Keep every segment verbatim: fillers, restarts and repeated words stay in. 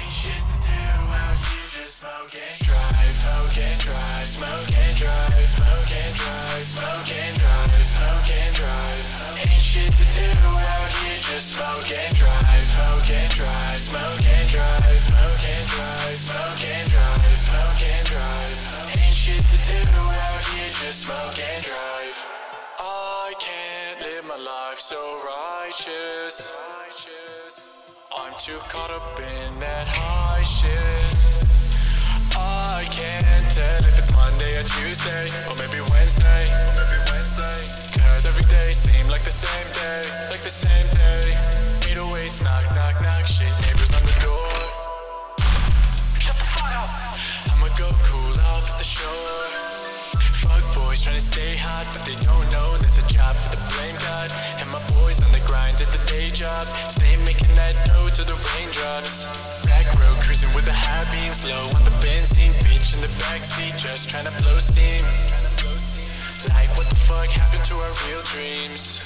Ain't shit to do out here, just smoke and drive, smoke and drive, smoke and drive, smoke and drive, smoke and drive, smoke and drive. Ain't shit to do out here, just smoke and drive, smoke and drive, smoke and drive, smoke and drive, smoke and drive, smoke and drive. Ain't shit to do out here, just smoke and drive. I can't live my life so righteous. I'm too caught up in that high shit. I can't tell if it's Monday or Tuesday, or maybe Wednesday, or maybe Wednesday. Cause every day seems like the same day, like the same day. eight oh eights, knock, knock, knock, shit, neighbors on the door. Shut the fuck up. I'ma go cool off at the shore. Fuck boys trying to stay hot, but they don't know that's a job for the blame god. And my boys on the grind at the day job, stay making that dough to the raindrops. Back road cruising with the high beams, low on the benzene, bitch in the backseat, just trying to blow steam. Like what the fuck happened to our real dreams?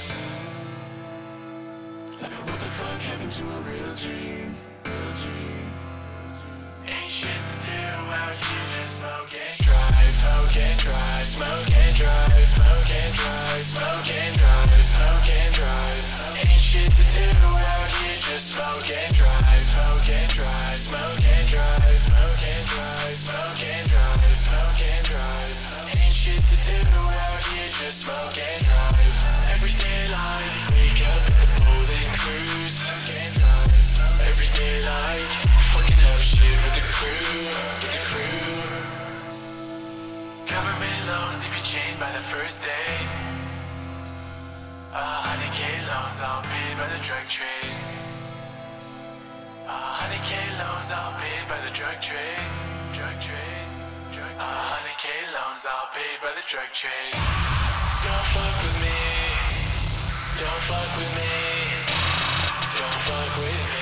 Like what the fuck happened to a real dream? Real dream. Ain't shit to do out here, just smoke and drive, smoke and drive, smoke and drive, smoke and drive, smoke and drive, smoke and drive. Ain't shit to do out here, just smoke and drive, smoke and drive, smoke and drive, smoke and drive, smoke and drive, smoke and drive. Ain't shit to do out here, just smoke and drive. Everyday life, wake up at the bowl then cruise. Everyday life, fucking up shit with the crew, with the crew. Government loans if you're chained by the first day. A hundred K loans all paid by the drug trade. A hundred K loans all paid by the drug trade. Drug trade, drug trade. A hundred K loans all paid by the drug trade. Don't fuck with me. Don't fuck with me. Don't fuck with me.